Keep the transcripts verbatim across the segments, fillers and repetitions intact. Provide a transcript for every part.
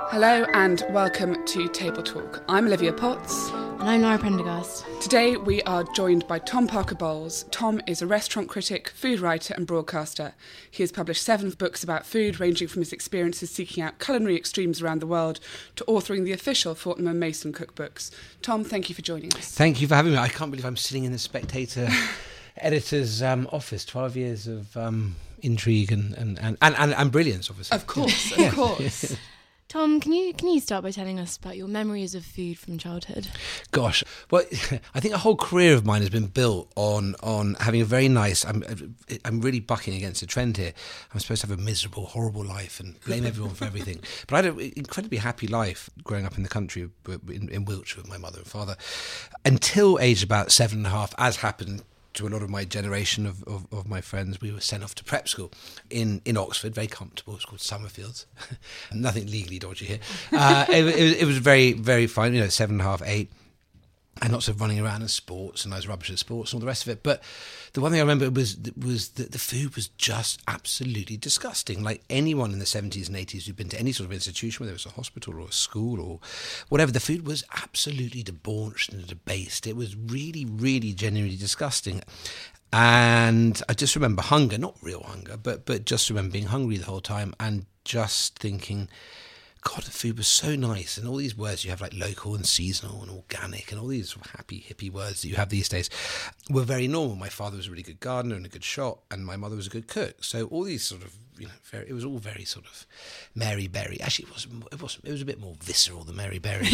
Hello and welcome to Table Talk. I'm Olivia Potts. And I'm Laura Prendergast. Today we are joined by Tom Parker Bowles. Tom is a restaurant critic, food writer and broadcaster. He has published seven books about food, ranging from his experiences seeking out culinary extremes around the world to authoring the official Fortnum and Mason cookbooks. Tom, thank you for joining us. Thank you for having me. I can't believe I'm sitting in the Spectator editor's um, office. twelve years of um, intrigue and, and, and, and, and brilliance, obviously. Of course, of course. Tom, can you can you start by telling us about your memories of food from childhood? Gosh, well, I think a whole career of mine has been built on on having a very nice. I'm I'm really bucking against a trend here. I'm supposed to have a miserable, horrible life and blame everyone for everything. But I had an incredibly happy life growing up in the country in, in Wiltshire with my mother and father until age about seven and a half, as happened to a lot of my generation of, of, of my friends. We were sent off to prep school in, in Oxford, very comfortable. It's called Summerfields. Nothing legally dodgy here. Uh, it, it, it was very, very fun, you know, seven and a half, eight. And lots of running around in sports, and I was rubbish at sports and all the rest of it. But the one thing I remember was was that the food was just absolutely disgusting. Like anyone in the seventies and eighties who'd been to any sort of institution, whether it was a hospital or a school or whatever, the food was absolutely debauched and debased. It was really, really genuinely disgusting. And I just remember hunger, not real hunger, but but just remember being hungry the whole time and just thinking, God, the food was so nice. And all these words you have, like local and seasonal and organic and all these happy, hippie words that you have these days, were very normal. My father was a really good gardener and a good shot, and my mother was a good cook. So all these sort of, you know, very, it was all very sort of Mary Berry. Actually, it wasn't. It wasn't. It was a bit more visceral than Mary Berry,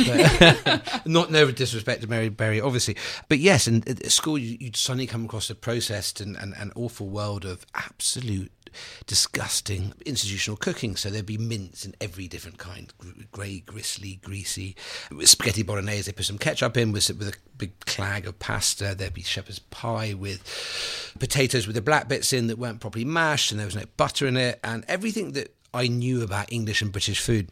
but not no disrespect to Mary Berry, obviously. But yes, and at school you, you'd suddenly come across a processed and an awful world of absolute disgusting institutional cooking. So there'd be mince in every different kind, grey, gristly, greasy. Spaghetti bolognese, they put some ketchup in with, with a big clag of pasta. There'd be shepherd's pie with potatoes with the black bits in that weren't properly mashed, and there was no butter in it, and everything that I knew about English and British food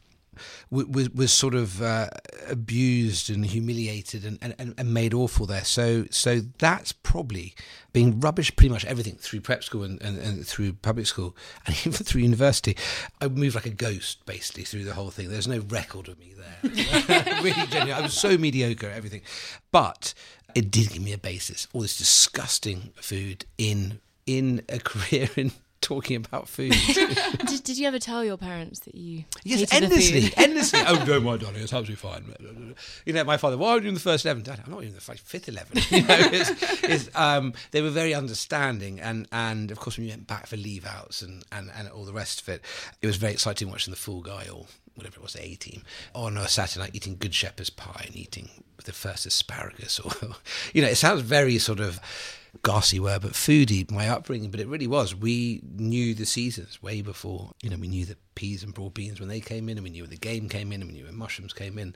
was was sort of uh, abused and humiliated and, and, and made awful there. So so that's probably being rubbish pretty much everything through prep school and, and, and through public school and even through university. I moved like a ghost basically through the whole thing. There's no record of me there. Really genuine. I was so mediocre at everything. But it did give me a basis. All this disgusting food in in a career in talking about food. did, did you ever tell your parents that you yes hated endlessly the food? endlessly oh don't mind darling, it's absolutely fine. You know, my father, why are you in the first eleven? Dad, I'm not even in the fifth eleven. You know, it's, it's, um, they were very understanding, and and of course when you went back for leave outs and, and, and all the rest of it, it was very exciting watching the Full Guy or whatever it was, the A Team, on a Saturday night eating good shepherd's pie and eating the first asparagus, or you know, it sounds very sort of gassy word, but foodie, my upbringing, but it really was. We knew the seasons way before, you know, we knew the peas and broad beans when they came in, and we knew when the game came in, and we knew when mushrooms came in.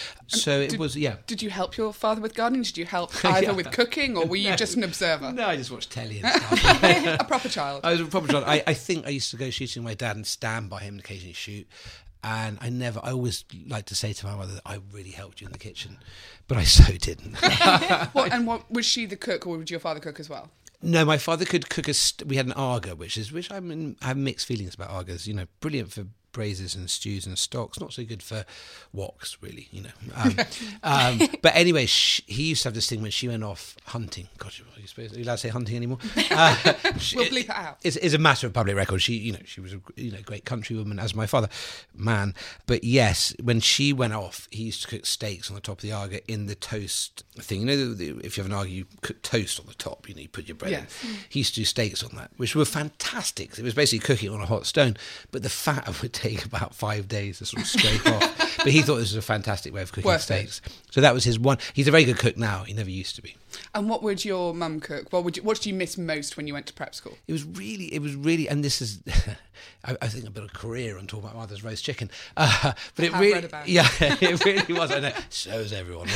So it did, was, yeah. Did you help your father with gardening? Did you help either yeah. with cooking, or were you no. just an observer? No, I just watched telly and stuff. A proper child. I was a proper child. I, I think I used to go shooting with my dad and stand by him and occasionally shoot. And I never, I always like to say to my mother that I really helped you in the kitchen, but I so didn't. What, and what, was she the cook, or would your father cook as well? No, my father could cook a. St- we had an arga, which is which I'm in, I have mixed feelings about argas. You know, brilliant for braises and stews and stocks, not so good for woks, really. You know, um, um, but anyway, she, he used to have this thing when she went off hunting. God, are you supposed are you allowed to say hunting anymore? Uh, she, we'll bleep it out. It's, it's a matter of public record. She, you know, she was a you know great countrywoman, as my father, man. But yes, when she went off, he used to cook steaks on the top of the arga in the toast thing. You know, the, the, if you have an arga, you cook toast on the top. You know, you put your bread yes. in. He used to do steaks on that, which were fantastic. It was basically cooking on a hot stone, but the fat would take about five days to sort of scrape off. But he thought this was a fantastic way of cooking Worth steaks. It. So that was his one. He's a very good cook now. He never used to be. And what would your mum cook? What would you, what did you miss most when you went to prep school? It was really, it was really, and this is, I, I think I built a career on talking about mother's roast chicken. Uh, but it I have really, read about it. yeah, it really was. I know, so's everyone.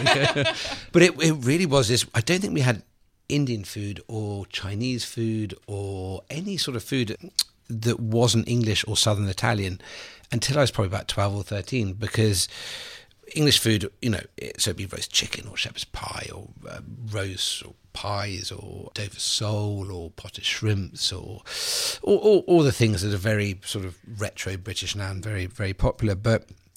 But it, it really was this. I don't think we had Indian food or Chinese food or any sort of food that wasn't English or Southern Italian until I was probably about twelve or thirteen, because English food, you know, so it'd be roast chicken or shepherd's pie or uh, roast or pies or Dover sole or potted shrimps or all, all, all the things that are very sort of retro British now and very, very popular. But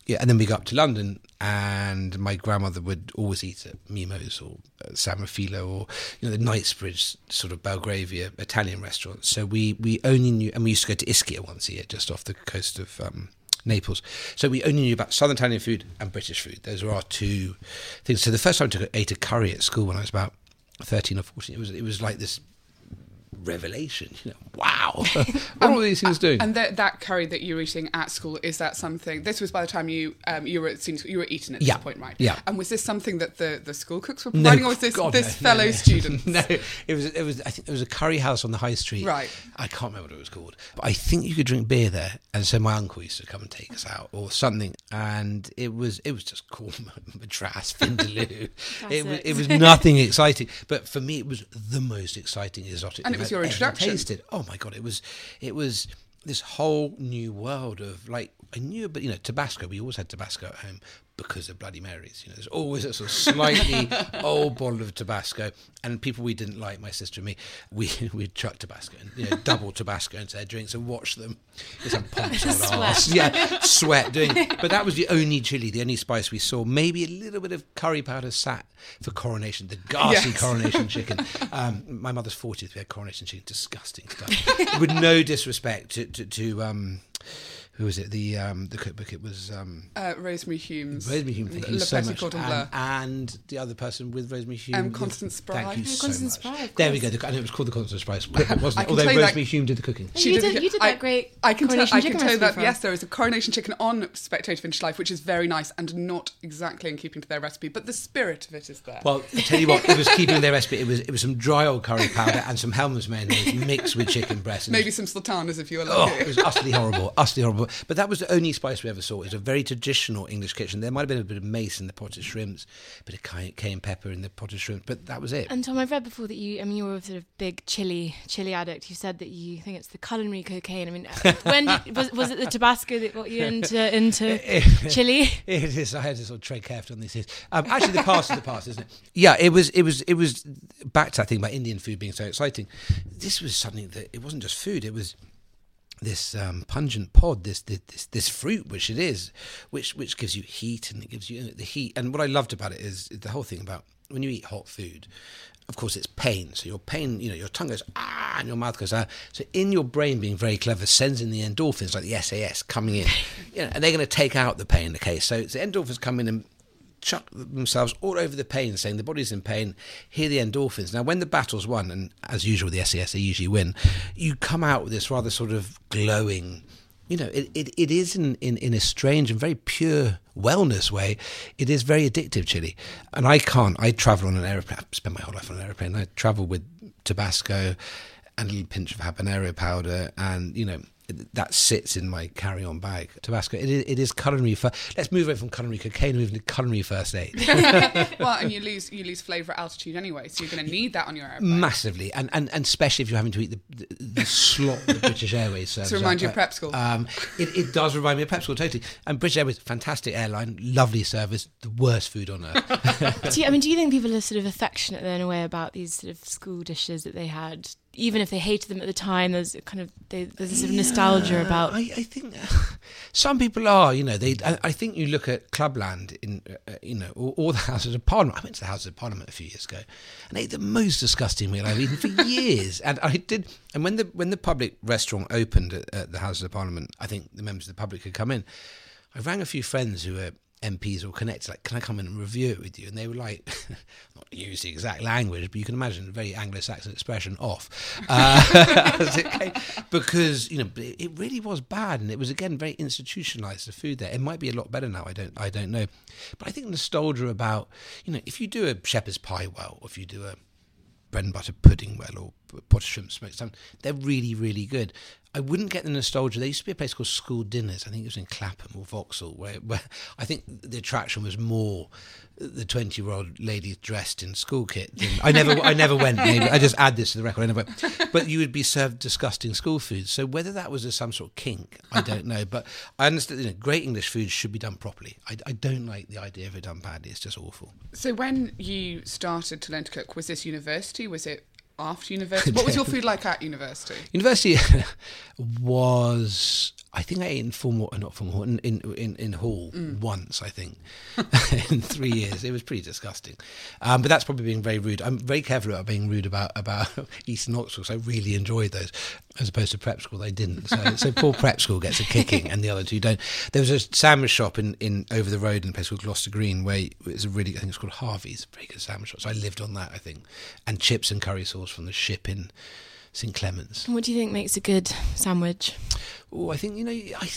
yeah, and then we got up to London, and my grandmother would always eat at Mimo's or uh, San Raffaele or, you know, the Knightsbridge sort of Belgravia Italian restaurants. So we, we only knew, and we used to go to Ischia once a year, just off the coast of um, Naples. So we only knew about Southern Italian food and British food. Those were our two things. So the first time I took, ate a curry at school when I was about thirteen or fourteen, it was it was like this revelation, you know, wow. What are all these things doing? And that that curry that you were eating at school, is that something, this was by the time you um, you were at senior school, you were eating at this yeah. point, right? Yeah. And was this something that the, the school cooks were providing, no, or was this, God, this no, fellow no, no. students? No, it was, it was, I think there was a curry house on the high street. Right. I can't remember what it was called, but I think you could drink beer there. And so my uncle used to come and take us out or something. And it was, it was just corn, madras, vindaloo. it, was, it was nothing exciting. But for me, it was the most exciting exotic And thing it was I'd your ever introduction. tasted. Oh my God, it was, it was this whole new world of, like, I knew, but you know, Tabasco, we always had Tabasco at home because of Bloody Marys. You know, there's always a sort of slightly old bottle of Tabasco, and people we didn't like, my sister and me, we we'd chuck Tabasco, and, you know, double Tabasco into their drinks and watch them. It's a pompous old arse. Yeah, sweat doing. But that was the only chili, the only spice we saw. Maybe a little bit of curry powder sat for coronation, the ghastly Yes. coronation chicken. Um, my mother's fortieth, we had coronation chicken, disgusting stuff. With no disrespect to to, to um. Who was it? The um, the cookbook. It was um, Uh, Rosemary Humes. Rosemary Hume. Thank you Le so Petit much. Cordon And, Bleu. and the other person with Rosemary Hume. Um, Constance Spry. Thank you Oh, so Constance much. Spry, of There we course. go. The, and it was called the Constance Spry, wasn't I it? can Although tell you Rosemary that- Hume did the cooking. You did did- the- you did I- that great I can tell, coronation I can chicken tell you recipe that, for yes, us. there is a coronation chicken on Spectator Vintage Life, which is very nice and not exactly in keeping to their recipe, but the spirit of it is there. Well, I tell you what, it was keeping their recipe. It was it was some dry old curry powder and some Hellmann's mayonnaise mixed with chicken breast. And it Maybe was- some sultanas if you were Oh, lucky. it was utterly horrible, utterly horrible. But that was the only spice we ever saw. It was a very traditional English kitchen. There might have been a bit of mace in the potted shrimps, a bit of cayenne, cayenne pepper in the potted shrimps, but that was it. And Tom, I've read before that you, I mean, you're a sort of big chili chili addict. You said that you think it's the culinary cocaine. I mean, when did, was was it the Tabasco that got you into into chili? It is. I had to sort of tread carefully on these things. Um, actually, the past is the past, isn't it? Yeah, it was. It was. It was back to that thing about Indian food being so exciting. This was something that it wasn't just food. It was this um, pungent pod, this, this this fruit, which it is, which which gives you heat and it gives you the heat. And what I loved about it is the whole thing about when you eat hot food. Of course, it's pain. So your pain, you know, your tongue goes ah, and your mouth goes ah. So in your brain, being very clever, sends in the endorphins, like the S A S coming in, you know, and they're going to take out the pain in the case. So the endorphins come in and chuck themselves all over the pain, saying the body's in pain, hear the endorphins. Now, when the battle's won, and as usual, the S A S, they usually win, you come out with this rather sort of glowing, you know, it, it, it is in, in, in a strange and very pure wellness way, it is very addictive, chili. And I can't, I travel on an aeroplane, I spend my whole life on an aeroplane, I travel with Tabasco and a little pinch of habanero powder and, you know, that sits in my carry-on bag. Tabasco, it is, it is culinary. Fir- Let's move away from culinary cocaine and move into culinary first aid. Well, and you lose you lose flavour at altitude anyway, so you're going to need that on your airplane. Massively, and, and and especially if you're having to eat the the, the slot that British Airways serves. To remind up. you of prep school. Um, it, it does remind me of prep school, totally. And British Airways, fantastic airline, lovely service, the worst food on earth. Do you, I mean, do you think people are sort of affectionate then in a way about these sort of school dishes that they had, even if they hated them at the time? There's a kind of they, there's a sort of nostalgia about. I, I think some people are, you know, they. I, I think you look at Clubland in, uh, you know, or, or the Houses of Parliament. I went to the Houses of Parliament a few years ago, and ate the most disgusting meal I've eaten for years. And I did, and when the when the public restaurant opened at, at the Houses of Parliament, I think the members of the public could come in. I rang a few friends who were M Ps or connected, like, can I come in and review it with you? And they were like, not use the exact language, but you can imagine a very Anglo-Saxon expression, off. Uh, as it came, because, you know, it really was bad. And it was, again, very institutionalised, the food there. It might be a lot better now, I don't I don't know. But I think nostalgia about, you know, if you do a shepherd's pie well, or if you do a bread and butter pudding well, or potted shrimp smoked salmon, they're really, really good. I wouldn't get the nostalgia. There used to be a place called School Dinners. I think it was in Clapham or Vauxhall, where, where I think the attraction was more the twenty-year-old ladies dressed in school kit. Than, I never, I never went. Maybe I just add this to the record. I never went. But you would be served disgusting school food. So whether that was a, some sort of kink, I don't know. But I understand. You know, great English food should be done properly. I, I don't like the idea of it done badly. It's just awful. So when you started to learn to cook, was this university? Was it after university? What was your food like at university? University was I think I ate in Fulmore, not Fulmore, in in in, in Hall mm. once. I think in three years. It was pretty disgusting. Um, but that's probably being very rude. I'm very careful about being rude about about Eastern Oxford. So I really enjoyed those, as opposed to prep school. They didn't. So, so poor prep school gets a kicking, and the other two don't. There was a sandwich shop in, in over the road in a place called Gloucester Green, where it's a really, I think it's called Harvey's, a very good sandwich shop. So I lived on that, I think, and chips and curry sauce from the ship in Saint Clements. What do you think makes a good sandwich? Oh, I think, you know, I,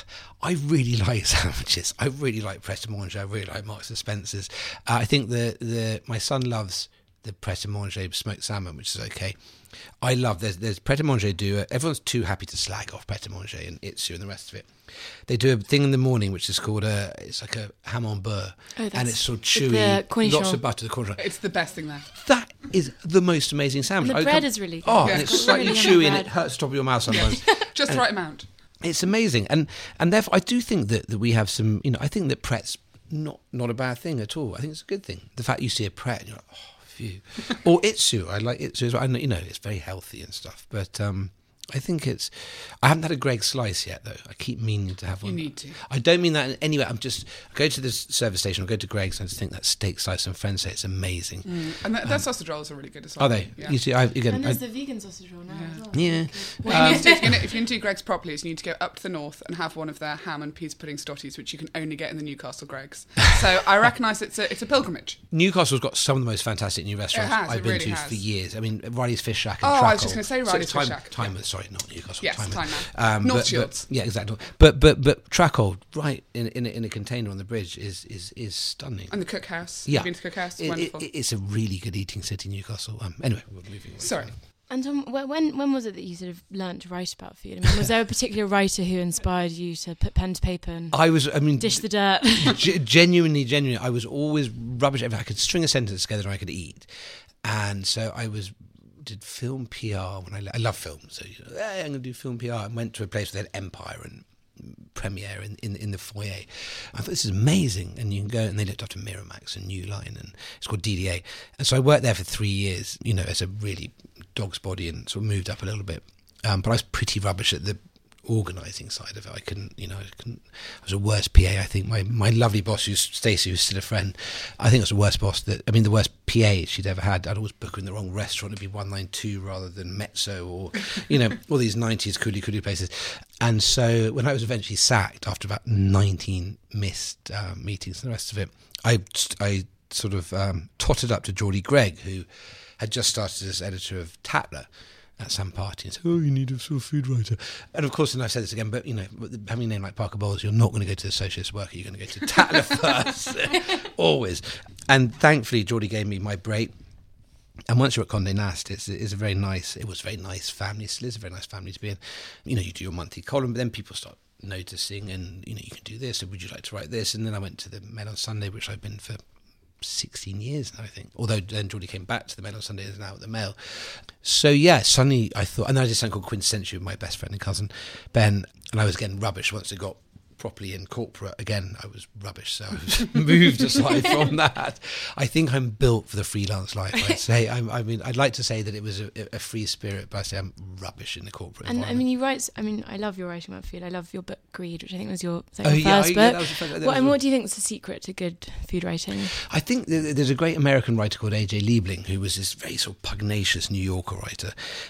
I really like sandwiches. I really like Pret a Manger. I really like Marks and Spencer's. Uh, I think the the my son loves the Pret a Manger smoked salmon, which is okay. I love there's there's Pret a Manger do it. Everyone's too happy to slag off Pret a Manger and Itsu and the rest of it. They do a thing in the morning which is called a it's like a ham beurre, oh, and it's sort of chewy, lots of butter. The cornichon. It's the best thing there. That is the most amazing sandwich. And the bread is really good. Oh, yeah, and it's it's slightly really chewy and it hurts the top of your mouth sometimes. Yeah. Just the right amount. It's amazing, and and therefore I do think that, that we have some. You know, I think that Pret's not not a bad thing at all. I think it's a good thing. The fact you see a Pret and you're like, oh, phew. Or Itsu. I like Itsu as well. I know, you know, it's very healthy and stuff, but um, I think it's. I haven't had a Greggs slice yet, though. I keep meaning to have one. You need to. I don't mean that in any way. I'm just I go to the service station. I go to Greggs and I just think that steak slice. And friends say it's amazing. Mm. And that, their um, sausage rolls are really good as well. Are they? Yeah. You see, I, again, and there's I, the vegan sausage roll now. Yeah. As well. Yeah. What um, you need to do, if you're gonna, if you're going to do Greggs properly, is you need to go up to the north and have one of their ham and peas pudding stotties, which you can only get in the Newcastle Greggs. So I recognise it's a it's a pilgrimage. Newcastle's got some of the most fantastic new restaurants has, I've been really to has. for years. I mean, Riley's Fish Shack and Oh, Trackle. I was just going to say Riley's so, Fish time, Shack. Time, yeah. sorry, not Newcastle. Yes, Tynemouth. Tynemouth. Um, North but, Shields. But, yeah, exactly. But but but Trackle, right in in a, in a container on the bridge, is is is stunning. And the Cookhouse. Yeah, You've been to Cookhouse. It, Wonderful. It, it's a really good eating city, Newcastle. Um, anyway, we're moving on. Sorry. And Tom, when when was it that you sort of learnt to write about food? I mean, was there a particular writer who inspired you to put pen to paper and I was, I mean, dish the dirt? g- genuinely, genuinely, I was always rubbish. I could string a sentence together and I could eat, and so I was. Did film P R when I, I love film, so you know, hey, I'm going to do film P R, and went to a place where they had Empire and Premiere in, in in the foyer. I thought this is amazing, and you can go, and they looked after Miramax and New Line, and it's called D D A. And so I worked there for three years, you know, as a really dog's body, and sort of moved up a little bit. Um, but I was pretty rubbish at the organising side of it. I couldn't, you know, I couldn't. I was a worse P A. I think my my lovely boss, who's Stacey, who's still a friend. I think it was the worst boss that. I mean, the worst P A she'd ever had. I'd always book her in the wrong restaurant. It'd be one nine two rather than Mezzo, or you know, all these nineties coolie coolie places. And so when I was eventually sacked after about nineteen missed uh, meetings and the rest of it, I I sort of um, tottered up to Geordie Gregg, who had just started as editor of Tatler at some party, and said, "Oh, you need a sort of food writer." And of course, and I've said this again, but you know, having a name like Parker Bowles, you're not going to go to the Socialist Worker. You're going to go to Tatler first, always. And thankfully, Geordie gave me my break. And once you're at Condé Nast, it's, it's a very nice. It was a very nice family. Still is a very nice family to be in. You know, you do your monthly column, but then people start noticing, and you know, you can do this. And would you like to write this? And then I went to the Mail on Sunday, which I've been for sixteen years now, I think. Although then Geordie came back to the Mail on Sunday, is now at the Mail. So yeah, suddenly I thought, and then I did something called Quintessential with my best friend and cousin Ben, and I was getting rubbish once it got properly in corporate. Again, I was rubbish, so I was moved aside from that. I think I'm built for the freelance life, I'd say. I'm, I mean, I'd like to say that it was a, a free spirit, but I say I'm rubbish in the corporate and environment. I mean, you write, I mean, I love your writing about food. I love your book Greed, which I think was your, was that oh, your yeah, first yeah, book. that was a, that what, was and a, what do you think is the secret to good food writing? I think there's a great American writer called A J Liebling, who was this very sort of pugnacious New Yorker writer,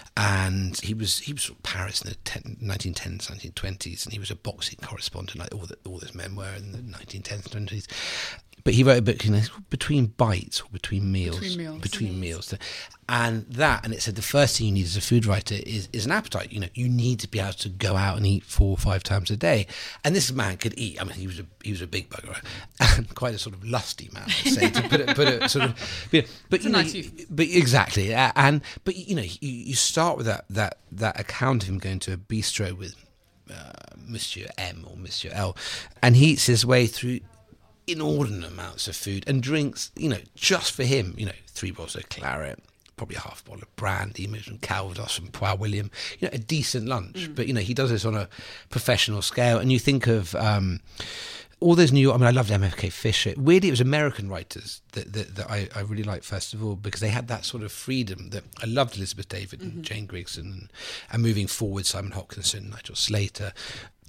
and he was he was from Paris in the ten, nineteen tens, nineteen twenties, and he was a boxing correspondent, like all that all those men were in the nineteen tens, twenties. But he wrote a book, you know, Between Bites or Between Meals. Between Meals. Between Meals. And that, and it said the first thing you need as a food writer is, is an appetite. You know, you need to be able to go out and eat four or five times a day. And this man could eat. I mean, he was a he was a big bugger, and quite a sort of lusty man, I'd say, to put it, put it sort of. But, but you know, but exactly, and but you know, you, you start with that that that account of him going to a bistro with uh, Monsieur M or Monsieur L, and he eats his way through inordinate amounts of food and drinks, you know, just for him, you know, three bottles of claret, probably a half bottle of brandy, maybe some Calvados from Poir William, you know, a decent lunch. Mm. But, you know, he does this on a professional scale. And you think of um, all those New York, I mean, I loved M F K Fisher. Weirdly, it was American writers that, that, that I, I really liked, first of all, because they had that sort of freedom that I loved. Elizabeth David mm-hmm. and Jane Grigson, and, and moving forward, Simon Hopkinson, Nigel Slater.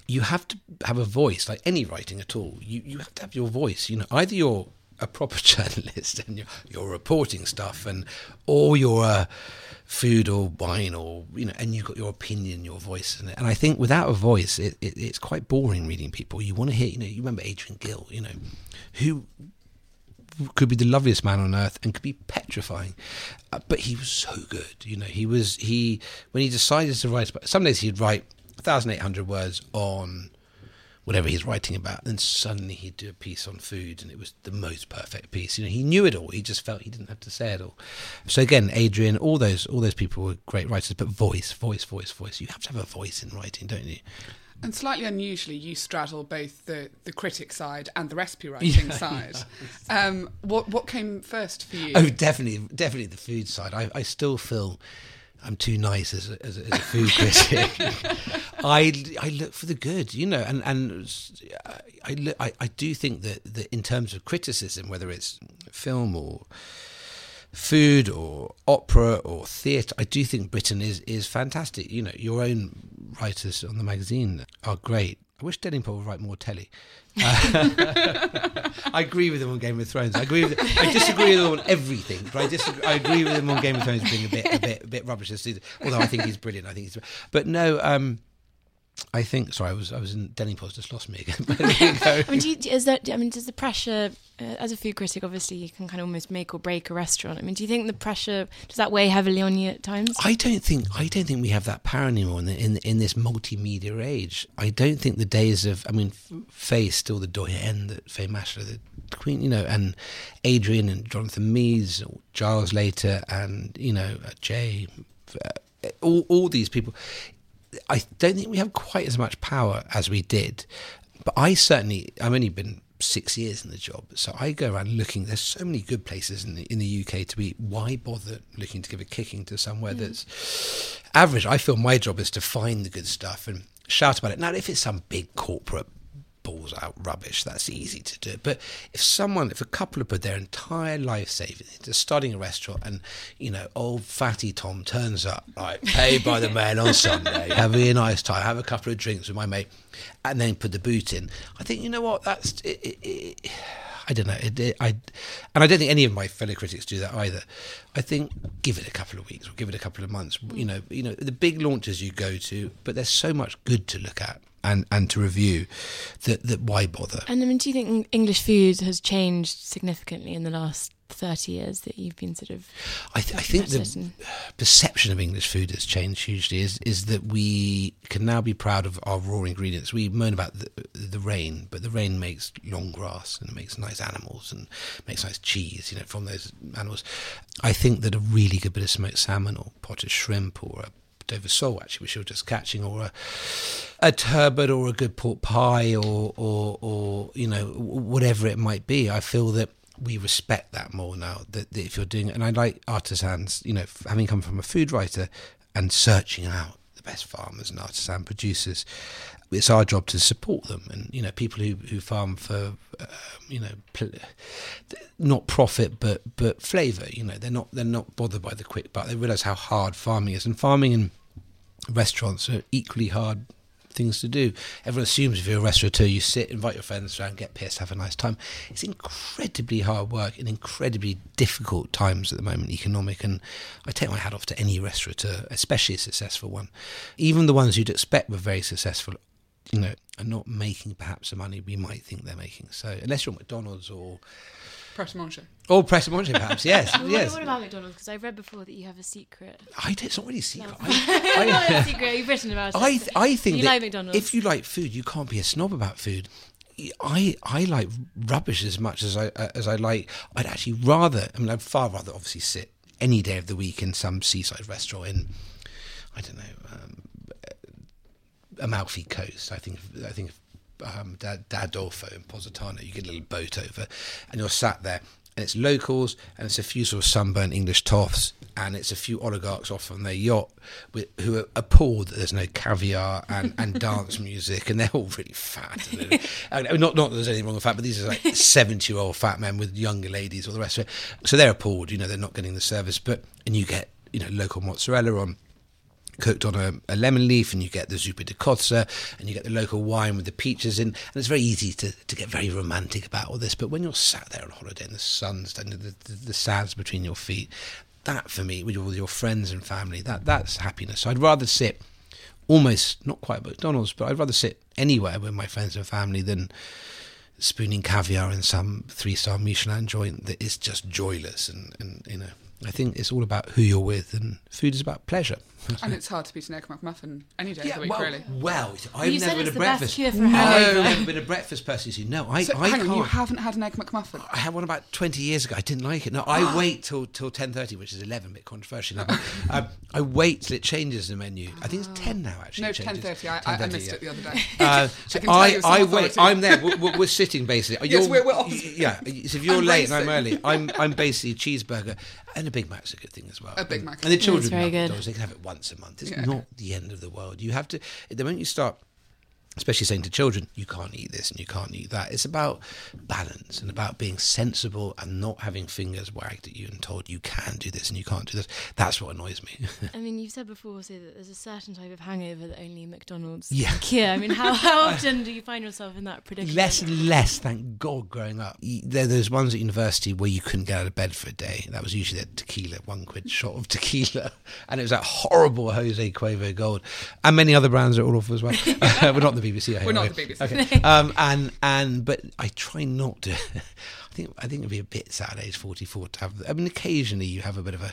you have to have a voice, like any writing at all. You you have to have your voice. You know, either you're a proper journalist and you're, you're reporting stuff, and or you're a food or wine, or you know, and you've got your opinion, your voice in it. And I think without a voice, it, it, it's quite boring reading people. You want to hear, you know, you remember Adrian Gill, you know, who could be the loveliest man on earth and could be petrifying, uh, but he was so good. You know, he was he when he decided to write. Some days he'd write one thousand eight hundred words on whatever he's writing about, and suddenly he'd do a piece on food, and it was the most perfect piece. You know, he knew it all. He just felt he didn't have to say it all. So again, Adrian, all those all those people were great writers, but voice, voice, voice, voice. You have to have a voice in writing, don't you? And slightly unusually, you straddle both the, the critic side and the recipe writing yeah, side. Yeah. Um, what what came first for you? Oh, definitely, definitely the food side. I, I still feel I'm too nice as a, as a, as a food critic. I, I look for the good, you know, and and I, look, I I do think that, that in terms of criticism, whether it's film or food or opera or theatre, I do think Britain is is fantastic. You know, your own writers on the magazine are great. I wish Denninpole would write more telly. Uh, I agree with him on Game of Thrones. I agree with. I disagree with him on everything, but I disagree. I agree with him on Game of Thrones being a bit, a bit, a bit rubbish this season. Although I think he's brilliant. I think he's. But no, um, I think. Sorry, I was. I was in Denninpole's just lost me again. I mean, do you, is that? I mean, does the pressure uh, as a food critic? Obviously, you can kind of almost make or break a restaurant. I mean, do you think the pressure does that weigh heavily on you at times? I don't think. I don't think we have that power anymore in the, in, in this multimedia age. I don't think the days of. I mean, Faye is still the doyenne, that Faye Mashler, the Queen, you know, and Adrian and Jonathan Mees, or Giles later, and you know, uh, Jay, uh, all all these people. I don't think we have quite as much power as we did, but I certainly, I've only been six years in the job, so I go around looking. There's so many good places in the in the U K to eat. Why bother looking to give a kicking to somewhere mm. that's average? I feel my job is to find the good stuff and shout about it. Now, if it's some big corporate balls out rubbish, that's easy to do. But if someone, if a couple have put their entire life savings into starting a restaurant, and you know, old fatty Tom turns up, right, paid by the man on Sunday, having a nice time, have a couple of drinks with my mate, and then put the boot in, I think, you know what, that's it, it, it, I don't know, it, it, I, and I don't think any of my fellow critics do that either. I think give it a couple of weeks or give it a couple of months. You know, you know, the big launches you go to, but there's so much good to look at and, and to review that, that why bother? And I mean, do you think English food has changed significantly in the last thirty years that you've been sort of... I, th- I think the and... perception of English food has changed hugely, is is that we can now be proud of our raw ingredients. We moan about the, the rain, but the rain makes long grass and it makes nice animals and makes nice cheese, you know, from those animals. I think that a really good bit of smoked salmon or potted shrimp or a Dover sole, actually, which you're just catching, or a, a turbot or a good pork pie or, or, or, you know, whatever it might be. I feel that we respect that more now, that, that if you're doing it, and I like artisans, you know, having come from a food writer and searching out the best farmers and artisan producers, it's our job to support them. And, you know, people who, who farm for, uh, you know, pl- not profit, but, but flavour, you know, they're not, they're not bothered by the quick buck. They realise how hard farming is, and farming and restaurants are equally hard things to do. Everyone assumes if you're a restaurateur, you sit, invite your friends around, get pissed, have a nice time. It's incredibly hard work in incredibly difficult times at the moment, economic, and I take my hat off to any restaurateur, especially a successful one. Even the ones you'd expect were very successful, you know, are not making perhaps the money we might think they're making. So unless you're McDonald's or Pret a Manger. Or Pret a Manger, perhaps, yes. Well, yes. What about McDonald's? Because I read before that you have a secret. I don't, it's not really a secret. No. I, Not a secret, you've written about it. I, th- I think you that like McDonald's. if you like food, you can't be a snob about food. I I like rubbish as much as I uh, as I like. I'd actually rather, I mean, I'd far rather obviously sit any day of the week in some seaside restaurant in, I don't know, um, Amalfi Coast. I think, I think um, D'Adolfo in Positano, you get a little boat over and you're sat there, and it's locals, and it's a few sort of sunburnt English toffs, and it's a few oligarchs off on their yacht with, who are appalled that there's no caviar and, and dance music, and they're all really fat. And not not that there's anything wrong with fat, but these are like seventy-year-old fat men with younger ladies, all the rest of it. So they're appalled, you know, they're not getting the service. But and you get, you know, local mozzarella on cooked on a, a lemon leaf, and you get the zuppa di cozza, and you get the local wine with the peaches in, and it's very easy to, to get very romantic about all this. But when you're sat there on holiday and the sun's standing, the, the, the sands between your feet, that for me, with your, with your friends and family, that that's happiness. So I'd rather sit almost, not quite at McDonald's, but I'd rather sit anywhere with my friends and family than spooning caviar in some three-star Michelin joint that is just joyless. And, and you know, I think it's all about who you're with, and food is about pleasure. And it's hard to beat an egg McMuffin any day yeah, of the week, well, really. Well, I've you never said been it's a the breakfast. best cure for no, hangover. I've never been a breakfast person. So no, I, So, I hang can't. on, you haven't had an egg McMuffin? I had one about twenty years ago. I didn't like it. No, I wait till till ten thirty, which is eleven, a bit controversial. um, I wait till it changes the menu. I think it's ten now, actually. No, it ten changes. thirty. I, ten thirty, I missed yeah. it the other day. Uh, so I can tell I, you with some I authority. wait. I'm there. We're, we're, we're sitting basically. Yes, You're- we're- we're opposite. Yeah. So if you're I'm late and I'm racing. early, I'm I'm basically cheeseburger, and a Big Mac's a good thing as well. A Big Mac. And the children That's very love good. McDonald's. They can have it once a month. It's Yeah. not the end of the world. You have to. The moment you start, especially saying to children, you can't eat this and you can't eat that. It's about balance and about being sensible and not having fingers wagged at you and told you can do this and you can't do this. That's what annoys me. I mean, you've said before, say that there's a certain type of hangover that only McDonald's Yeah. can cure. I mean, how, how often do you find yourself in that predicament? Less and less, thank God, growing up. Y- There, there's ones at university where you couldn't get out of bed for a day. That was usually a tequila, one quid shot of tequila. And it was that horrible Jose Cuervo Gold. And many other brands are all awful as well. Uh, we're not the B B C. I We're not hope. the B B C. Okay. Um, and, and, but I try not to. I think, I think it'd be a bit sad at age forty-four to have, I mean, occasionally you have a bit of a,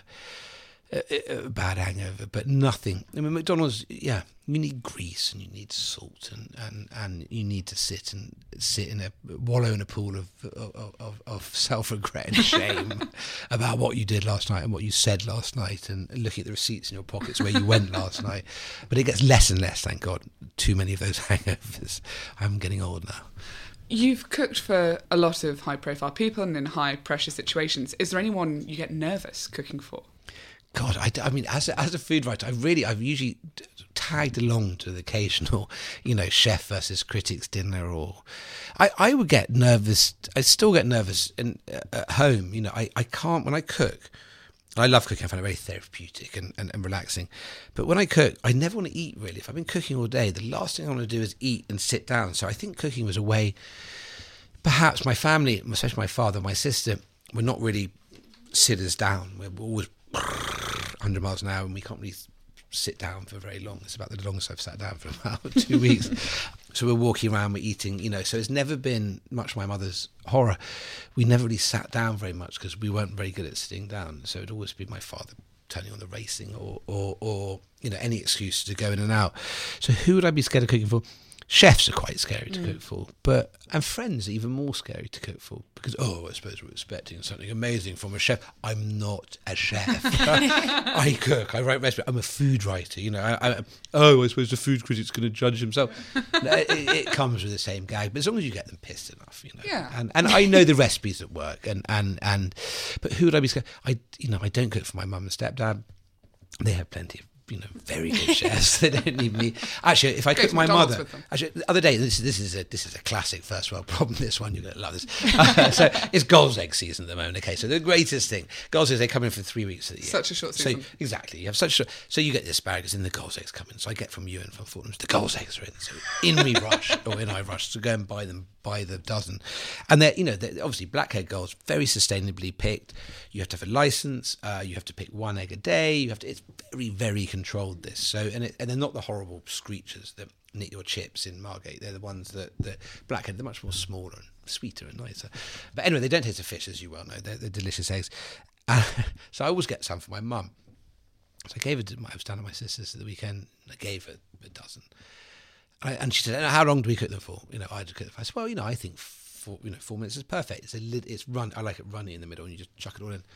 a, a bad hangover, but nothing. I mean, McDonald's, yeah, you need grease and you need salt and, and, and you need to sit and sit in a wallow in a pool of of, of, of self-regret and shame about what you did last night and what you said last night, and looking at the receipts in your pockets where you went last night. But it gets less and less, thank God. Too many of those hangovers. I'm getting old now. You've cooked for a lot of high-profile people and in high-pressure situations. Is there anyone you get nervous cooking for? God, I, I mean, as a, as a food writer, I really, I've usually tagged along to the occasional, you know, chef versus critics dinner, or I, I would get nervous. I still get nervous in, uh, at home. You know, I, I can't, when I cook, I love cooking. I find it very therapeutic and, and, and relaxing. But when I cook, I never want to eat, really. If I've been cooking all day, the last thing I want to do is eat and sit down. So I think cooking was a way, perhaps my family, especially my father, my sister, were not really sitters down. We're always one hundred miles an hour, and we can't really sit down for very long. It's about the longest I've sat down for about two weeks. So we're walking around, we're eating, you know, so it's never been, much of my mother's horror, we never really sat down very much because we weren't very good at sitting down. So it'd always be my father turning on the racing or, or, or, you know, any excuse to go in and out. So who would I be scared of cooking for? Chefs are quite scary to mm. cook for, but and friends are even more scary to cook for because, oh, I suppose we're expecting something amazing from a chef. I'm not a chef. I cook, I write recipes. I'm a food writer, you know. I, I, oh, I suppose the food critic's going to judge himself. No, it, it comes with the same gag, but as long as you get them pissed enough, you know. Yeah. And and I know the recipes that work, and and and, but who would I be scared? I, you know, I don't cook for my mum and stepdad. They have plenty of, you know, very good chefs. They don't need me. Actually, if I Go cook to my McDonald's mother, with them. actually, the other day, this this is a this is a classic first world problem. This one, you're gonna love this. Uh, so it's Gulls egg season at the moment. Okay, so the greatest thing, Gulls eggs, they come in for three weeks of the year. Such a short So season. exactly, you have such a, so you get the asparagus and the Gulls eggs come in. So I get from you and from Fortnum's, the Gulls eggs are in. So in we rush, or in I rush to go and buy them by the dozen, and they're, you know, they're obviously blackhead gulls, very sustainably picked. You have to have a license. Uh, you have to pick one egg a day. You have to. It's very very controlled. This so and it, and they're not the horrible screechers that nick your chips in Margate. They're the ones that the blackhead. They're much more smaller and sweeter and nicer. But anyway, they don't taste of fish, as you well know. They're, they're delicious eggs. Uh, so I always get some for my mum. So I gave it to my, I was down at my sister's at the weekend. And I gave her a dozen. I, and she said, "How long do we cook them for?" You know, I cook them. I said, "Well, you know, I think four, you know, four minutes is perfect. It's a lid, it's run. I like it runny in the middle, and you just chuck it all in."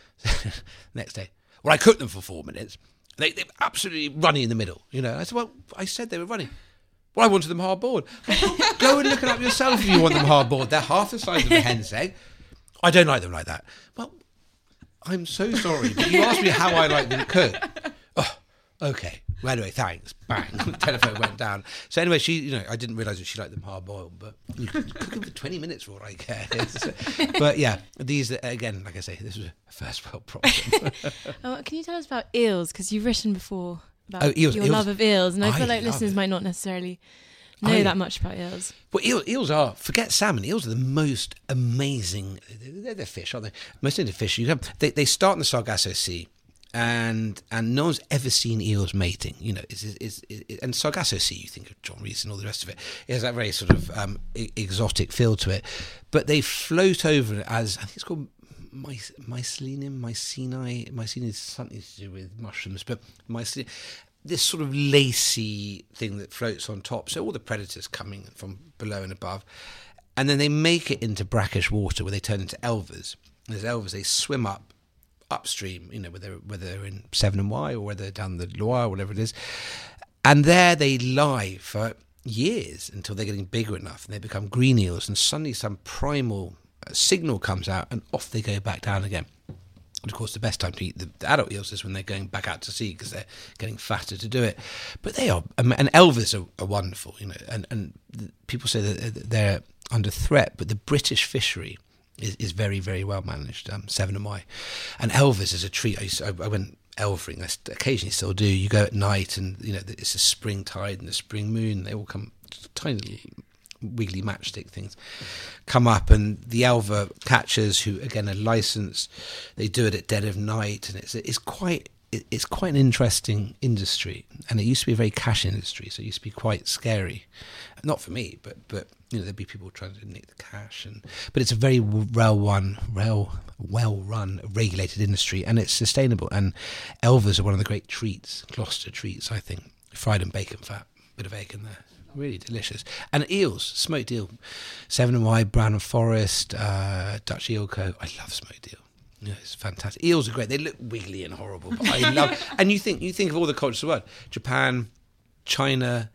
Next day, well, I cooked them for four minutes. They, they're absolutely runny in the middle. You know, I said, "Well, I said they were runny. Well, I wanted them hard boiled. Go and look it up yourself if you want them hard boiled. They're half the size of a hen's egg. I don't like them like that." Well, I'm so sorry, but you asked me how I like them cooked. Oh, okay. Well, anyway, thanks. Bang. The telephone went down. So anyway, she, you know, I didn't realise that she liked them hard boiled, but you could cook them for twenty minutes for all I care. But yeah, these, again, like I say, this was a first world problem. Oh, can you tell us about eels? Because you've written before about Oh, eels- your eels. love of eels, and I, I feel like love listeners it. might not necessarily know I- that much about eels. Well, eel, eels are, forget salmon, eels are the most amazing, they're, they're fish, aren't they? Most of the fish, you have, they, they start in the Sargasso Sea, and and no one's ever seen eels mating, you know, it's, it's, it's, and Sargasso Sea, you think of John Reese and all the rest of it, it has that very sort of um, e- exotic feel to it, but they float over as, I think it's called my, mycelium, myceni, mycelium is something to do with mushrooms, but mycelium, this sort of lacy thing that floats on top. So all the predators coming from below and above. And then they make it into brackish water where they turn into elvers. And as elvers, they swim up upstream, you know, whether, whether they're in Severn and Wye or whether they're down the Loire or whatever it is. And there they lie for years until they're getting bigger enough and they become green eels. And suddenly some primal signal comes out and off they go back down again. And of course, the best time to eat the, the adult eels is when they're going back out to sea because they're getting fatter to do it. But they are, and elvers are, are wonderful, you know. And, and people say that they're under threat, but the British fishery is, is very, very well managed. Um, Severn and Wye, and elvers is a treat. I, used to, I, I went elvering. I st- occasionally still do. You go at night, and you know it's a spring tide and a spring moon. They all come tiny little wiggly matchstick things come up, and the elver catchers, who again are licensed, they do it at dead of night, and it's it's quite it's quite an interesting industry, and it used to be a very cash industry, so it used to be quite scary. Not for me, but but you know there'd be people trying to nick the cash, and but it's a very well run, well well run, regulated industry, and it's sustainable. And elvers are one of the great treats, Gloucester treats, I think, fried in bacon fat, bit of egg in there. Really delicious. And eels, smoked eel, Severn and Wye, Brown and Forest, uh, Dutch Eel Co. I love smoked eel. Yeah, it's fantastic. Eels are great. They look wiggly and horrible, but I love. And you think you think of all the cultures of the world: Japan, China,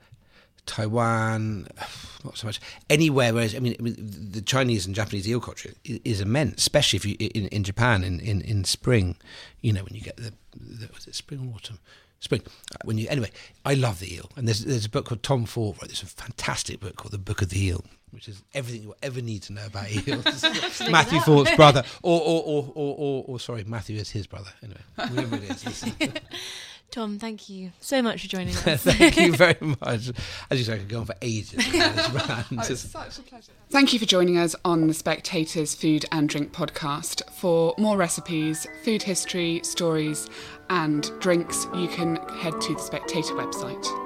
Taiwan, not so much anywhere. Whereas I mean, I mean the Chinese and Japanese eel culture is, is immense, especially if you in, in Japan in, in, in spring. You know when you get the, the was it spring or autumn. Spring. When you anyway, I love the eel, and there's there's a book called Tom Ford wrote this a fantastic book called The Book of the Eel, which is everything you will ever need to know about eels. Matthew Thorpe's brother, or or, or or or or sorry, Matthew is his brother. Anyway, whoever it is. Tom, thank you so much for joining us. Thank you very much. As you say, I could go on for ages. Oh, it's such a pleasure. Thank you for joining us on the Spectator's Food and Drink podcast. For more recipes, food history, stories, and drinks, you can head to the Spectator website.